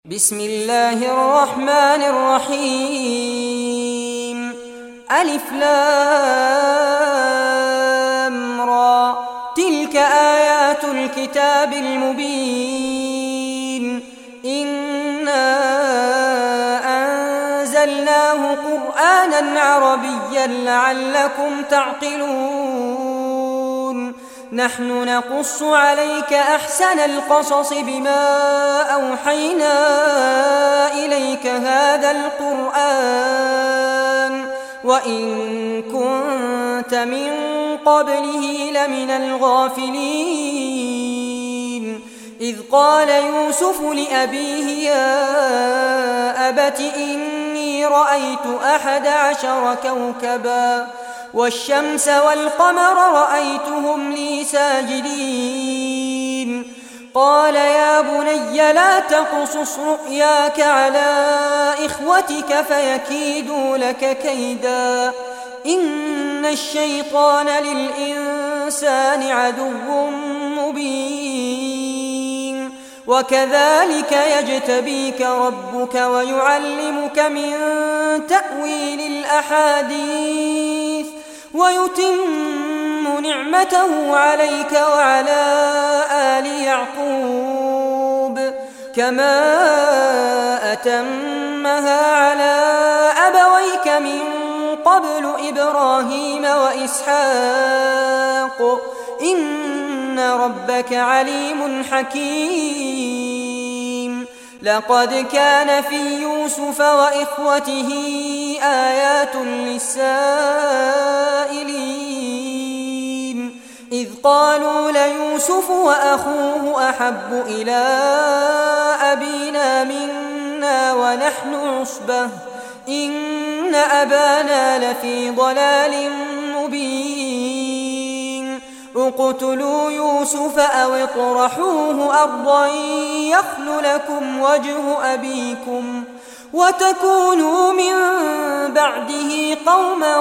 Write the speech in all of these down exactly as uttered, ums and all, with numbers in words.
بسم الله الرحمن الرحيم. ألف لام را، تلك آيات الكتاب المبين. إنا أنزلناه قرآنا عربيا لعلكم تعقلون. نحن نقص عليك أحسن القصص بما أوحينا إليك هذا القرآن وإن كنت من قبله لمن الغافلين. إذ قال يوسف لأبيه يا أبت إني رأيت أحد عشر كوكبا والشمس والقمر رأيتهم لي ساجدين. قال يا بني لا تقصص رؤياك على إخوتك فيكيدوا لك كيدا، إن الشيطان للإنسان عدو مبين. وكذلك يجتبيك ربك ويعلمك من تأويل الأحاديث ويتم نعمته عليك وعلى آل يعقوب كما أتمها على أبويك من قبل إبراهيم وإسحاق إن ربك عليم حكيم. لقد كان في يوسف وإخوته آيات للسائلين إذ قالوا ليوسف وأخوه أحب إلى أبينا منا ونحن عصبة إن أبانا لفي ضلال مبين. اقتلوا يوسف أو اطرحوه أرضا يخل لكم وجه أبيكم وتكونوا من بعده قوما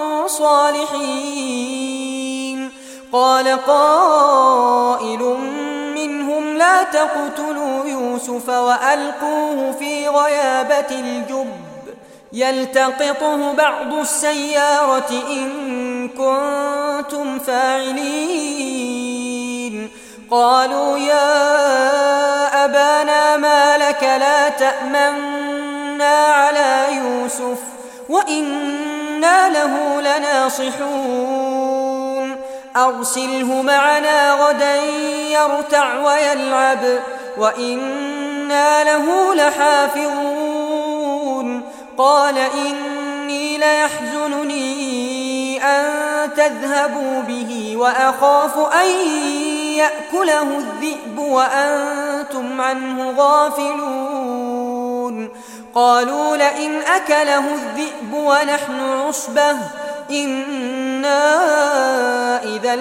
صالحين. قال قائل منهم لا تقتلوا يوسف وألقوه في غيابة الجب يلتقطه بعض السيارة إن كنتم فاعلين. قالوا يا أبانا ما لك لا تأمنا على يوسف وإنا له لناصحون. أرسله معنا غدا يرتع ويلعب وإنا له لحافظون. قال إني ليحزنني أن تذهبوا به وأخاف أن يأكله الذئب وأنتم عنه غافلون. قالوا لئن أكله الذئب ونحن عصبة إنا إذا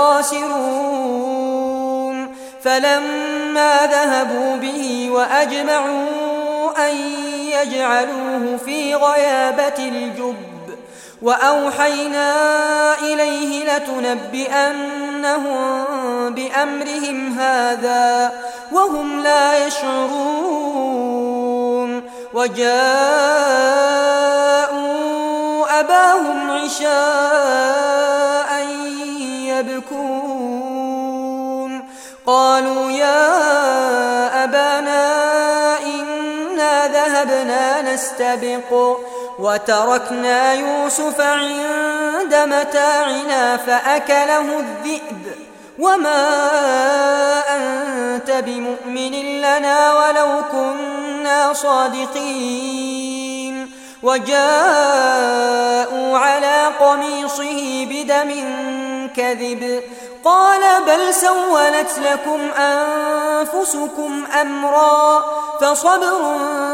لخاسرون. فلما ذهبوا به وأجمعوا أن يجعلوه في غيابة الجب وأوحينا إليه لتنبئنهم بأمرهم هذا وهم لا يشعرون. وجاءوا أباهم عشاء يبكون. قالوا يا أبانا إنا ذهبنا نستبق وتركنا يوسف عند متاعنا فأكله الذئب وما أنت بمؤمن لنا ولو كنا صادقين. وجاءوا على قميصه بدم كذب قال بل سولت لكم أنفسكم أمرا فصبر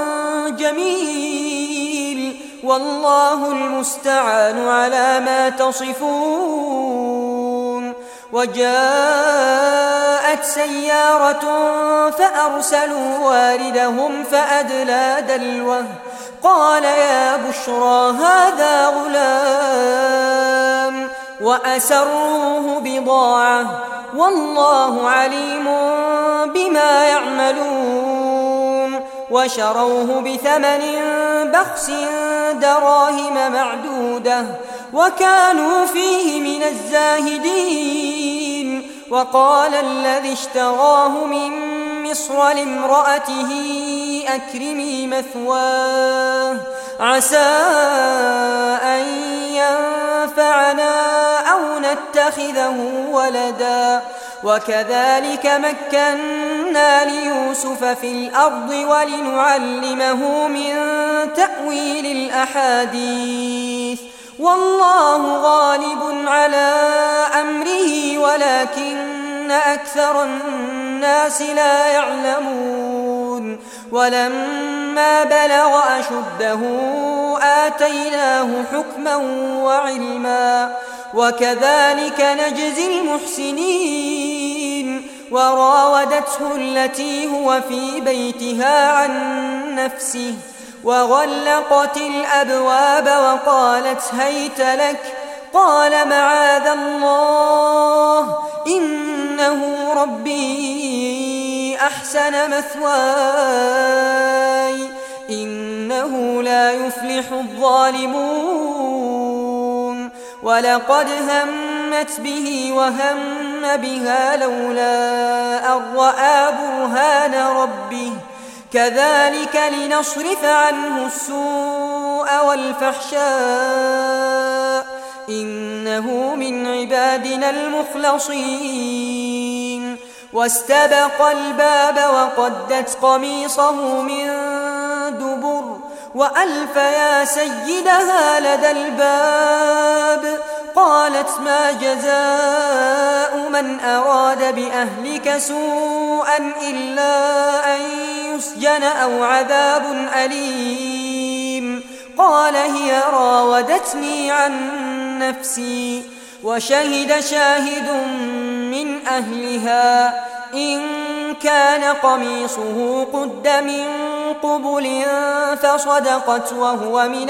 جميل والله المستعان على ما تصفون. وجاءت سيارة فأرسلوا واردهم فأدلى دلوه قال يا بشرى هذا غلام وأسروه بضاعة والله عليم بما يعملون. وشروه بثمن بخس دراهم معدودة وكانوا فيه من الزاهدين. وقال الذي اشتراه من مصر لامرأته أكرمي مثواه عسى أن ينفعنا أو نتخذه ولدا وكذلك مكنا ليوسف في الأرض ولنعلمه من تأويل الأحاديث والله غالب على أمره ولكن أكثر الناس لا يعلمون. ولما بلغ أشده آتيناه حكما وعلما وكذلك نجزي المحسنين. وراودته التي هو في بيتها عن نفسه وغلقت الأبواب وقالت هيت لك قال معاذ الله إنه ربي أحسن مثواي إنه لا يفلح الظالمون. ولقد همت به وهم بها لولا أن رأى برهان ربه كذلك لنصرف عنه السوء والفحشاء إنه من عبادنا المخلصين. واستبق الباب وقدت قميصه من دبر وألف يا سيدها لدى الباب قالت ما جزاء من أراد بأهلك سوءا إلا أن يسجن أو عذاب أليم. قال هي راودتني عن نفسي وشهد شاهد من أهلها إن كان قميصه قد من قبل فصدقت وهو من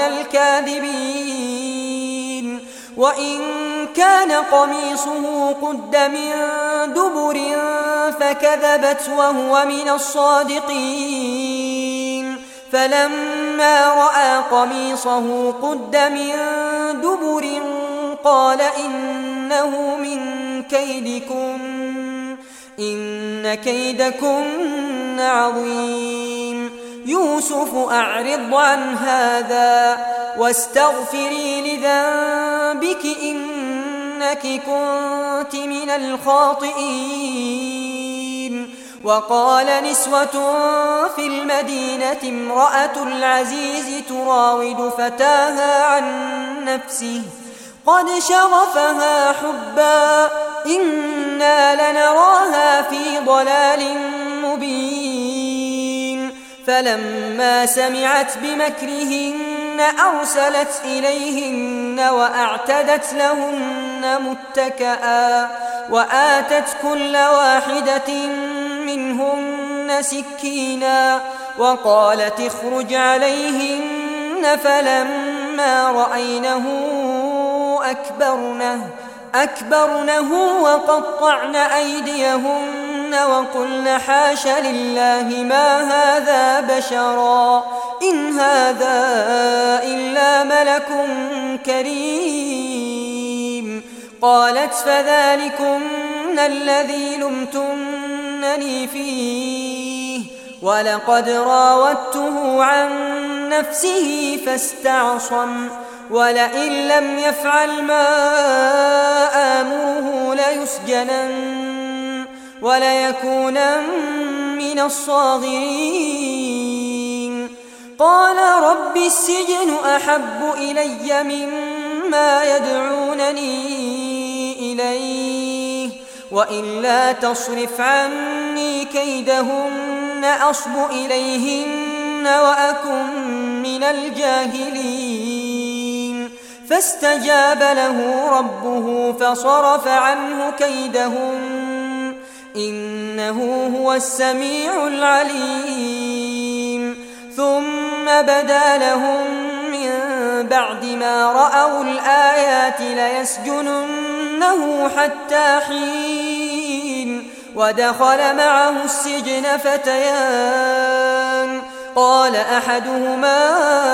الكاذبين وإن كان قميصه قد من دبر فكذبت وهو من الصادقين. فلما رأى قميصه قد من دبر قال إنه من كيدكن إن كيدكن عظيم. يوسف أعرض عن هذا واستغفري لذنبك إنك كنت من الخاطئين. وقال نسوة في المدينة امرأة العزيز تراود فتاها عن نفسه قد شغفها حبا إنا لنراها في ضلال مبين. فلما سمعت بمكرهن أرسلت إليهن وأعتدت لهن متكئا وآتت كل واحدة منهن سكينا وقالت اخرج عليهن. فلما رأينه أكبرنه أكبرنه وقطعن أيديهن وقلن حاش لله ما هذا بشرا إن هذا إلا ملك كريم. قالت فذلكن الذي لمتنني فيه ولقد راودته عن نفسه فاستعصم ولئن لم يفعل ما آمره ليسجنن وليكونن من الصاغرين. قال رب السجن أحب إلي مما يدعونني إليه وإلا تصرف عني كيدهن أصب إليهن وأكن من الجاهلين. فاستجاب له ربه فصرف عنه كيدهن إنه هو السميع العليم. ثم بدا لهم من بعد ما رأوا الآيات ليسجننه حتى حين. ودخل معه السجن فتيان قال أحدهما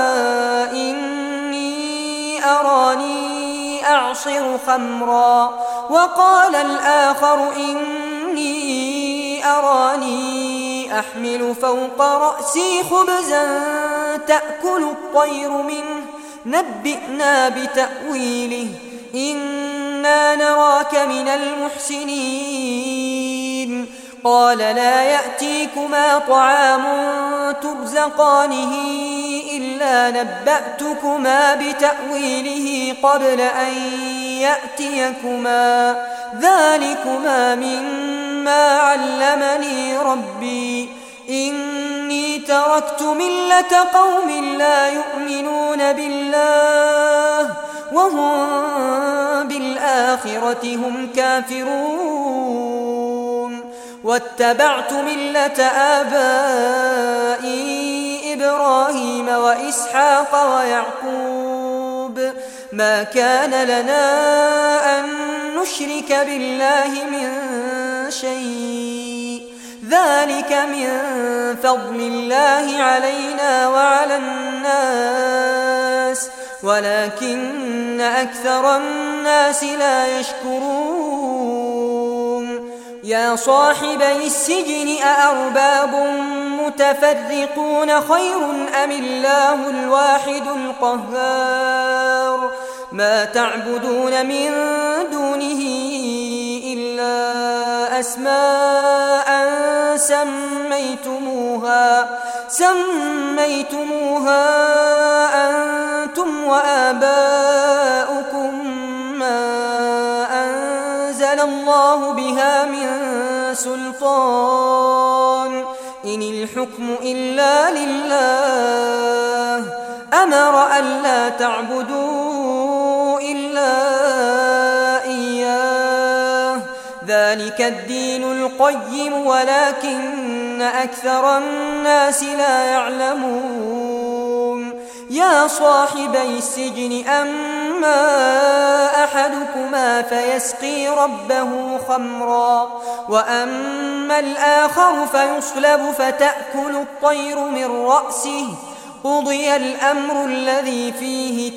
إني أراني أعصر خمرا وقال الآخر إني أراني أحمل فوق رأسي خبزا تأكل الطير منه نبئنا بتأويله إنا نراك من المحسنين قال لا يأتيكما طعام ترزقانه إلا نبأتكما بتأويله قبل أن يأتيكما ذلكما مما علمني ربي إني تركت ملة قوم لا يؤمنون بالله وهم بالآخرة هم كافرون واتبعت ملة آبائي إبراهيم وإسحاق ويعقوب ما كان لنا أن نشرك بالله من شيء ذلك من فضل الله علينا وعلى الناس ولكن أكثر الناس لا يشكرون يا صاحبي السجن أأرباب متفرقون خير أم الله الواحد القهار ما تعبدون من دونه إلا أسماء سميتموها سميتموها أنتم وآباؤكم ما أنزل الله بها من سلطان إن الحكم إلا لله أمر ألا تعبدوا إلا إياه ذلك الدين القيم ولكن أكثر الناس لا يعلمون يا صاحبي السجن أما أحدكما فيسقي ربه خمرا وأما الآخر فيصلب فتأكل الطير من رأسه قضي الأمر الذي فيه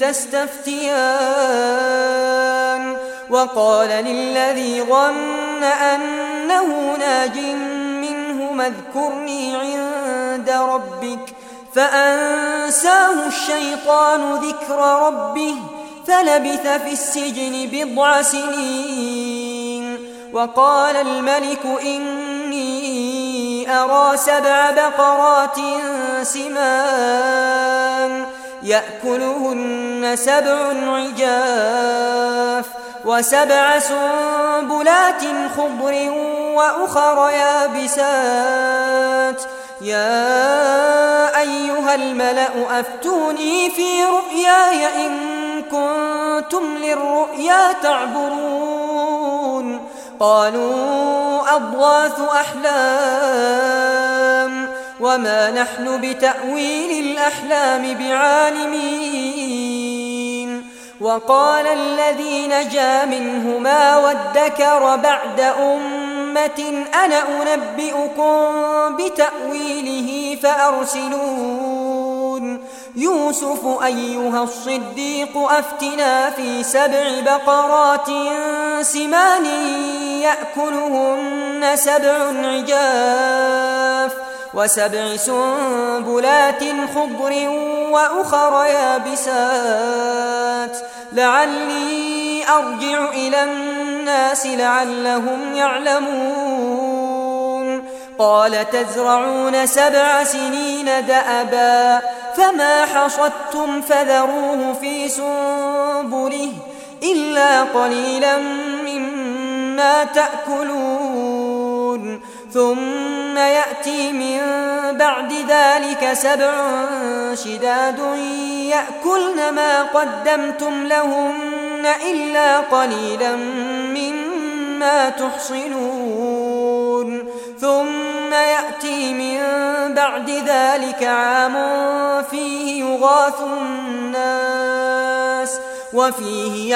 تستفتيان وقال للذي ظن أنه ناج منه اذكرني عند ربك فأنساه الشيطان ذكر ربه فلبث في السجن بضع سنين وقال الملك إني أرى سبع بقرات سمان يأكلهن سبع عجاف وسبع سنبلات خضر وأخر يابسات يا أيها الملأ أفتوني في رؤياي إن كنتم للرؤيا تعبرون قالوا أضغاث أحلام وما نحن بتأويل الأحلام بعالمين وقال الذي نجا منهما وادكر بعد أمة أنا أنبئكم بتأويله فأرسلون يوسف أيها الصديق أفتنا في سبع بقرات سمان يأكلهن سبع عجاف وسبع سنبلات خضر وأخر يابسات لعلي أرجع إلى الناس لعلهم يعلمون قال تزرعون سبع سنين دأبا فما حصدتم فذروه في سنبله إلا قليلا مما تأكلون ثم يأتي من بعد ذلك سبع شداد يأكلن ما قدمتم لهن إلا قليلا مما تحصنون ثم يأتي من بعد ذلك عام فيه يغاث الناس وفيه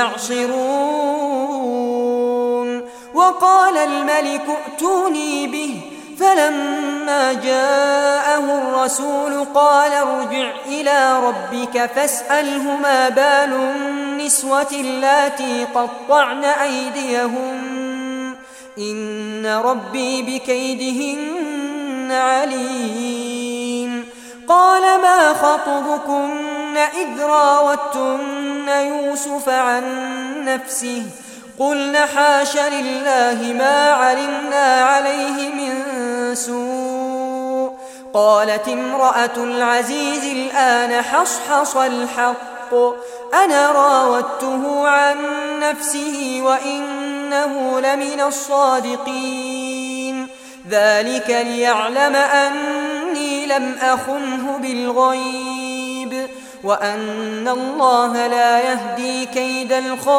يعصرون وقال الملك ائتوني به فلما جاءه الرسول قال ارجع إلى ربك فاسأله ما بال النسوة اللاتي قطعن أيديهن إن ربي بكيدهن عليم. قال ما خطبكن إذ راوتن يوسف عن نفسه قلن حاش لله ما علمنا عليه من سوء. قالت امرأة العزيز الآن حصحص الحق أنا راودته عن نفسه وإنه لمن الصادقين. ذلك ليعلم أني لم أخنه بالغيب وأن الله لا يهدي كيد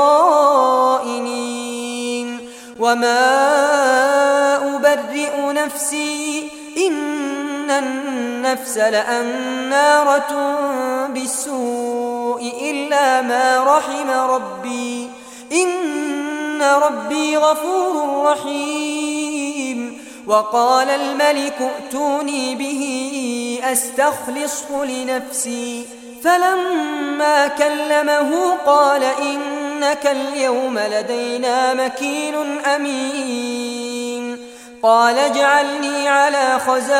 الخائنين. وما أبرئ نفسي إن النفس لأمارة بالسوء إلا ما رحم ربي إن ربي غفور رحيم. وقال الملك ائتوني به أستخلصه لنفسي فلما كلمه قال إنك اليوم لدينا مكين أمين. قال اجعلني على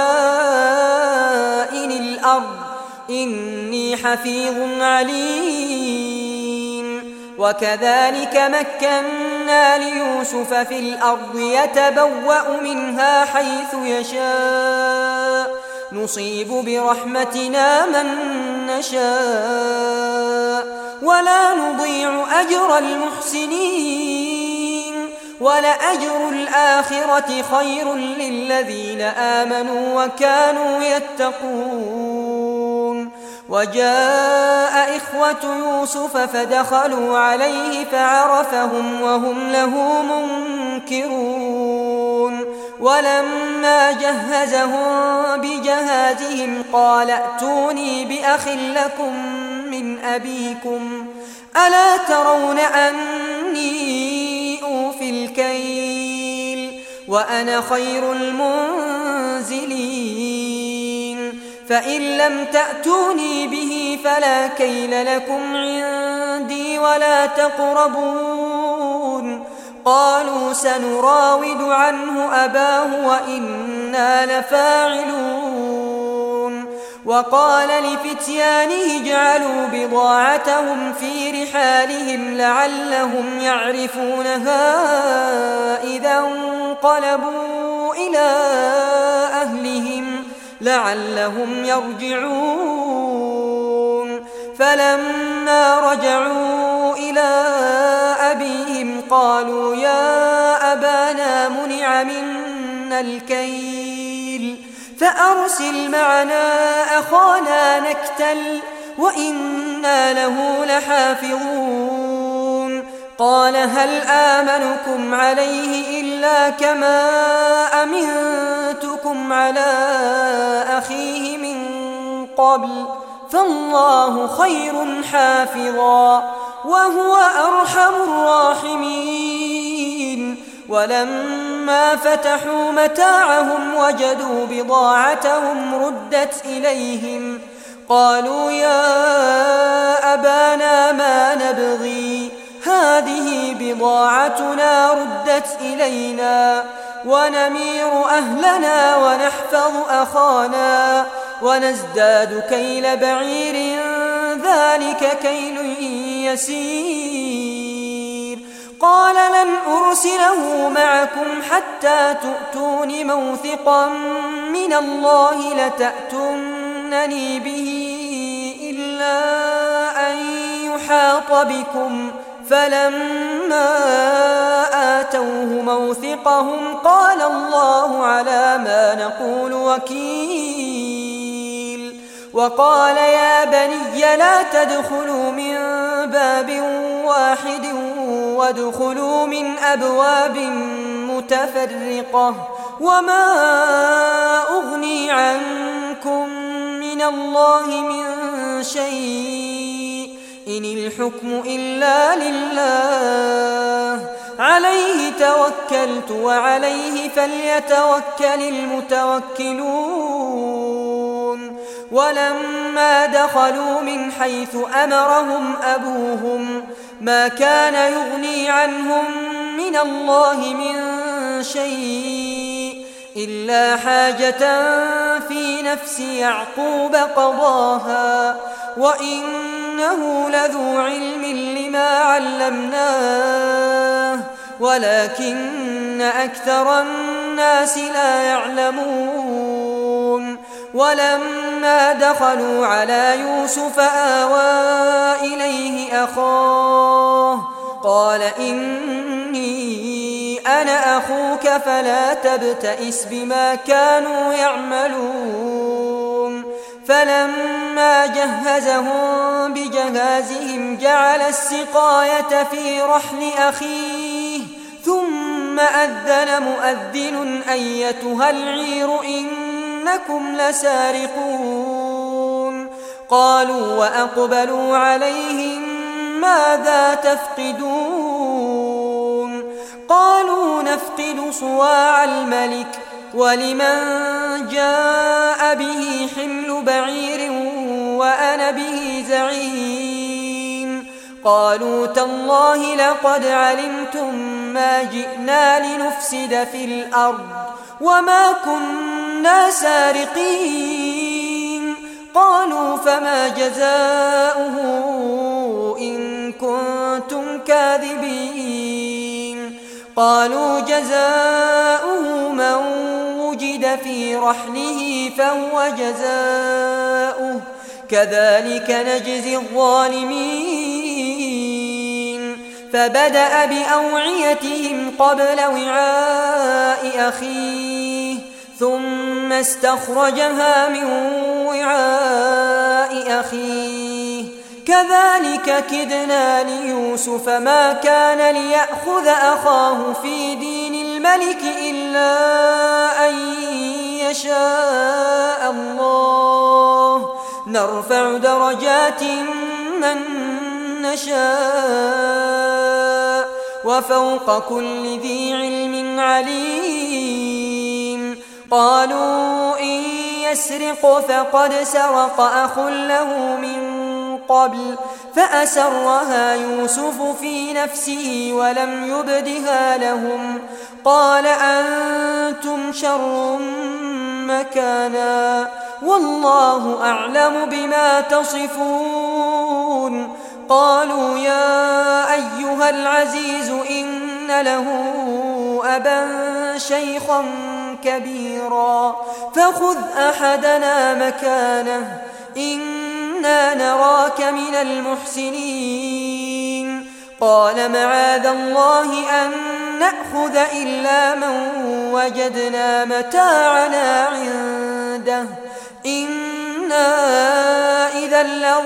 خزائن الأرض إني حفيظ عليم. وكذلك مكنا ليوسف في الأرض يتبوأ منها حيث يشاء نصيب برحمتنا من نشاء ولا نضيع أجر المحسنين. ولأجر الآخرة خير للذين آمنوا وكانوا يتقون. وجاء إخوة يوسف فدخلوا عليه فعرفهم وهم له منكرون. ولما جهزهم بجهازهم قال ائتوني بأخ لكم من أبيكم ألا ترون أني أوفي الكيل وأنا خير المنزلين. فإن لم تأتوني به فلا كيل لكم عندي ولا تقربون. قالوا سنراود عنه أباه وإنا لفاعلون. وقال لفتيانه اجعلوا بضاعتهم في رحالهم لعلهم يعرفونها إذا انقلبوا إلى أهلهم لعلهم يرجعون. فلما رجعوا إلى أبيهم قالوا يا أبانا منع منا الكيل فأرسل معنا أخانا نكتل وإنا له لحافظون. قال هل آمنكم عليه إلا كما أمنتكم على أخيه من قبل فالله خير حافظا وهو أرحم الراحمين. ولما فتحوا متاعهم وجدوا بضاعتهم ردت إليهم قالوا يا أبانا ما نبغي هذه بضاعتنا ردت إلينا ونمير أهلنا ونحفظ أخانا ونزداد كيل بعير ذلك كيل يسير. قال لن أرسله معكم حتى تؤتون موثقا من الله لتأتونني به إلا أن يحاط بكم. فلما آتوه موثقهم قال الله على ما نقول وكيل. وقال يا بني لا تدخلوا من باب واحد وادخلوا من أبواب متفرقة وما أغني عنكم من الله من شيء إن الحكم إلا لله عليه توكلت وعليه فليتوكل المتوكلون ولما دخلوا من حيث أمرهم أبوهم ما كان يغني عنهم من الله من شيء إلا حاجة في نفس يعقوب قضاها وإنه لذو علم لما علمناه ولكن أكثر الناس لا يعلمون ولما دخلوا على يوسف آوى إليه أخاه قال إني أنا أخوك فلا تبتئس بما كانوا يعملون فلما جهزهم بجهازهم جعل السقاية في رحل أخيه ثم أذن مؤذن أيتها العير إنكم لسارقون قالوا وأقبلوا عليهم ماذا تفقدون قالوا نفقد صواع الملك ولمن جاء به حمل بعير وأنا به زعيم قالوا تالله لقد علمتم ما جئنا لنفسد في الأرض وما كنا سارقين قالوا فما جزاؤه إن كنتم كاذبين قالوا جزاؤه من وجد في رحله فهو جزاؤه كذلك نجزي الظالمين فبدأ بأوعيتهم قبل وعاء أخيه ثم استخرجها من وعاء أخيه كذلك كدنا ليوسف ما كان ليأخذ أخاه في دين الملك إلا أن يشاء الله نرفع درجات من نشاء وفوق كل ذي علم عليم قالوا إن يسرق فقد سرق أخ له من قبل فأسرها يوسف في نفسه ولم يبدها لهم قال أنتم شر مكانا والله أعلم بما تصفون قالوا يا أيها العزيز إن له أبا شيخا كبيرا فخذ أحدنا مكانه إنا نراك من المحسنين قال معاذ الله أن نأخذ إلا من وجدنا متاعنا عنده إنا إذا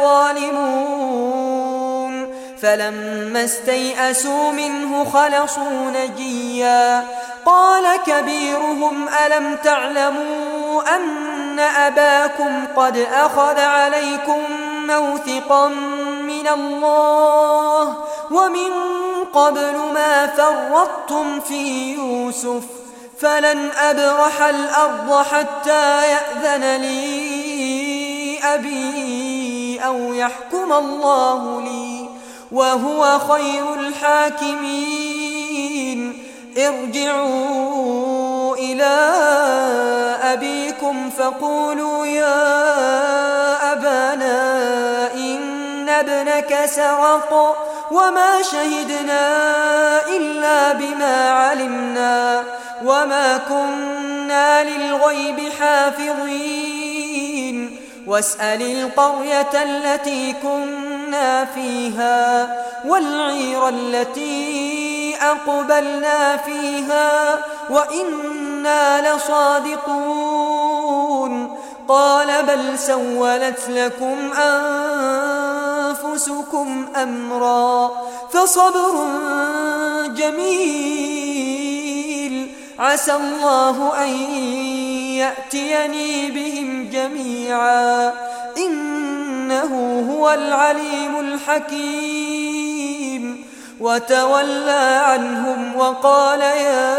لظالمون فلما استيئسوا منه خلصوا نجيا قال كبيرهم ألم تعلموا أن أباكم قد أخذ عليكم موثقا من الله ومن قبل ما فرطتم في يوسف فلن أبرح الأرض حتى يأذن لي أبي أو يحكم الله لي وهو خير الحاكمين ارجعوا إلى أبيكم فقولوا يا أبانا إن ابنك سرق وما شهدنا إلا بما علمنا وما كنا للغيب حافظين واسأل القرية التي كنا فيها والعير التي أقبلنا فيها وإنا لصادقون قال بل سولت لكم أنفسكم أمرا فصبر جميل عسى الله أن يأتيني بهم جميعا إنه هو العليم الحكيم وتولى عنهم وقال يا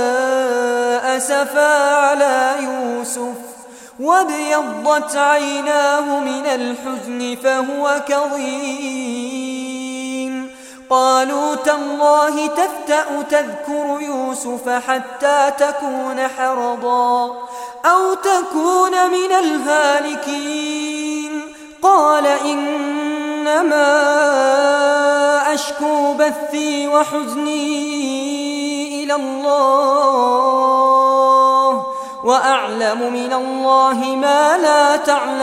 أسفا على يوسف وابيضت عيناه من الحزن فهو كظيم. قالوا تالله تفتأ تذكر يوسف حتى تكون حرضا أو تكون من الهالكين. قال إنما أشكو بثي وحزني إلى الله وأعلم من الله ما لا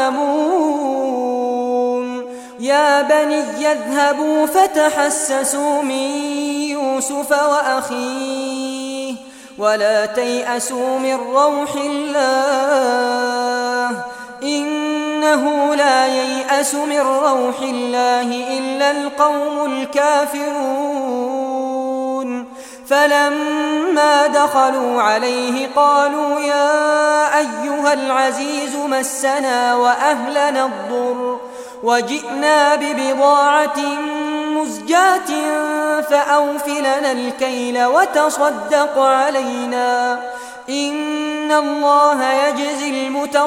تعلمون. يا بني اذهبوا فتحسسوا من يوسف وأخيه ولا تيأسوا من روح الله إنه لا ييأس من روح الله إلا القوم الكافرون. فلما دخلوا عليه قالوا يا أيها العزيز مسنا وأهلنا الضر وجئنا ببضاعة مزجاة فأوف لنا الكيل وتصدق علينا إن الله يجزي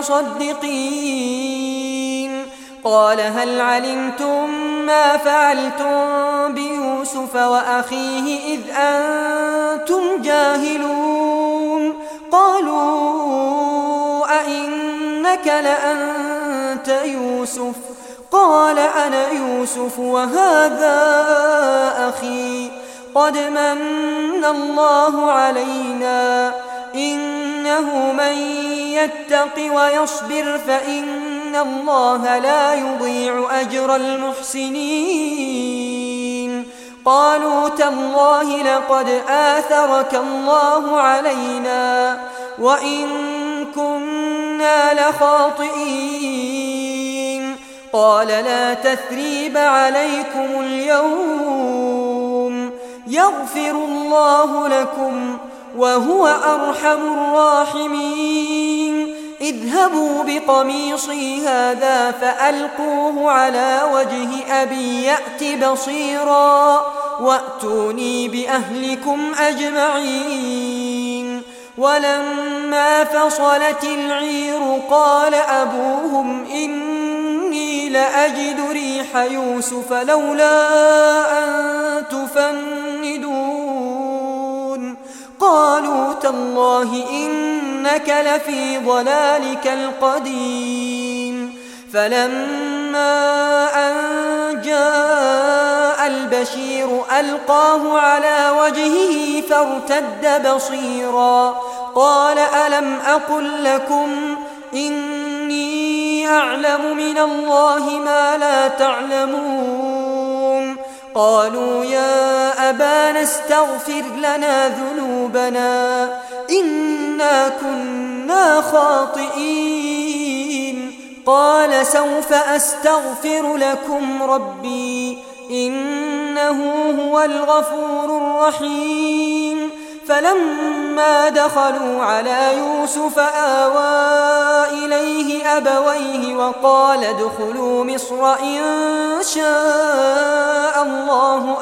المتصدقين. قال هل علمتم ما فعلتم بيوسف وأخيه إذ أنتم جاهلون؟ قالوا أئنك لأنت يوسف؟ قال أنا يوسف وهذا أخي قد من الله علينا إنه من يتق ويصبر فإن الله لا يضيع أجر المحسنين. قالوا تالله لقد آثرك الله علينا وإن كنا لخاطئين. قال لا تثريب عليكم اليوم يغفر الله لكم وهو أرحم الراحمين. اذهبوا بقميصي هذا فألقوه على وجه أبي يأت بصيرا وأتوني بأهلكم أجمعين. ولما فصلت العير قال أبوهم إني لأجد ريح يوسف لولا أن تفندون. قالوا تالله إنك لفي ضلالك القديم. فلما أن جاء البشير ألقاه على وجهه فارتد بصيرا قال ألم أقل لكم إني أعلم من الله ما لا تعلمون؟ قالوا يا أبانا استغفر لنا ذنوبنا إنا كنا خاطئين. قال سوف أستغفر لكم ربي إنه هو الغفور الرحيم. فلما دخلوا على يوسف آوى إليه أبويه وقال ادخلوا مصر إن شاء الله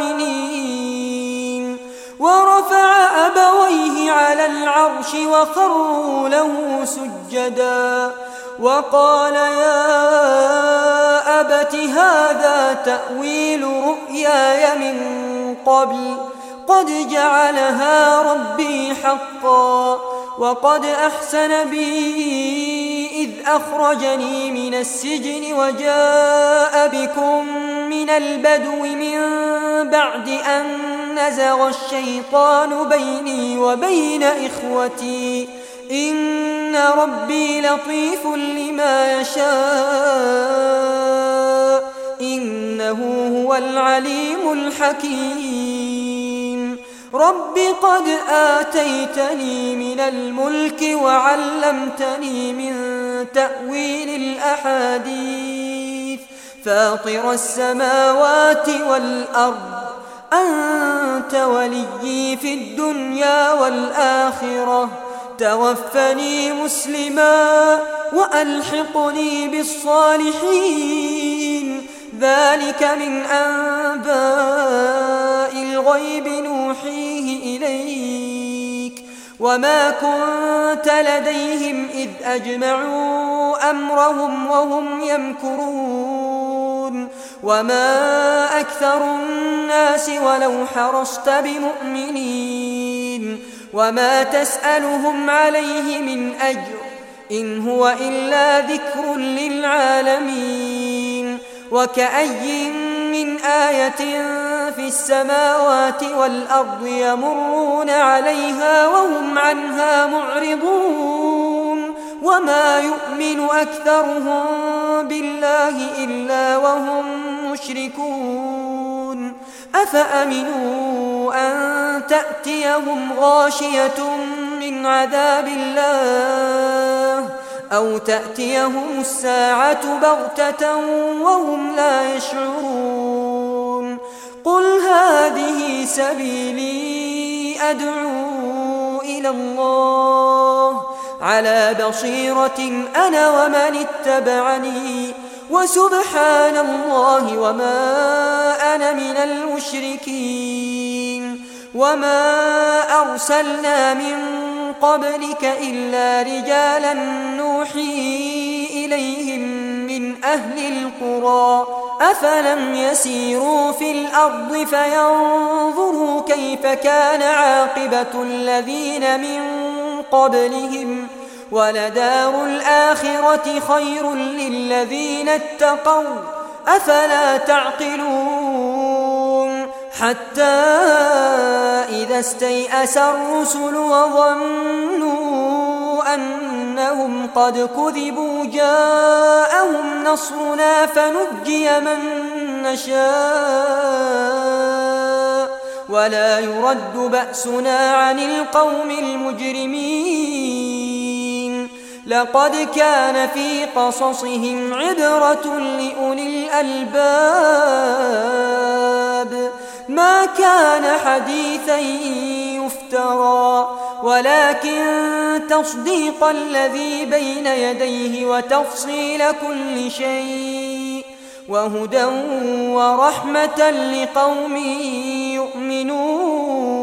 آمنين. ورفع أبويه على العرش وخروا له سجدا وقال يا أبت هذا تأويل رؤياي من قبل قد جعلها ربي حقا وقد أحسن بي إذ أخرجني من السجن وجاء بكم من البدو من بعد أن نزغ الشيطان بيني وبين إخوتي إن ربي لطيف لما يشاء إنه هو العليم الحكيم. رب قد آتيتني من الملك وعلمتني من تأويل الأحاديث فاطر السماوات والأرض أنت وليي في الدنيا والآخرة توفني مسلما وألحقني بالصالحين. ذلك من أنباء الغيب نوحيه إليك وما كنت لديهم إذ أجمعوا أمرهم وهم يمكرون وما أكثر الناس ولو حرصت بمؤمنين وما تسألهم عليه من أجر إن هو إلا ذكر للعالمين وكأي من آية في السماوات والأرض يمرون عليها وهم عنها معرضون وما يؤمن أكثرهم بالله إلا وهم مشركون أفأمنوا أن تأتيهم غاشية من عذاب الله أو تأتيهم الساعة بغتة وهم لا يشعرون قل هذه سبيلي أدعو إلى الله على بصيرة أنا ومن اتبعني وسبحان الله وما أنا من المشركين وما أرسلنا من قبلك إلا رجالا نوحي إليهم من أهل القرى أفلم يسيروا في الأرض فينظروا كيف كان عاقبة الذين من قبلهم ولدار الآخرة خير للذين اتقوا أفلا تعقلون حتى إذا استيأس الرسل وظنوا أنهم قد كذبوا جاءهم نصرنا فنجي من نشاء ولا يرد بأسنا عن القوم المجرمين لقد كان في قصصهم عبرة لأولي الألباب ما كان حديثا يفترى ولكن تصديق الذي بين يديه وتفصيل كل شيء وهدى ورحمة لقوم يؤمنون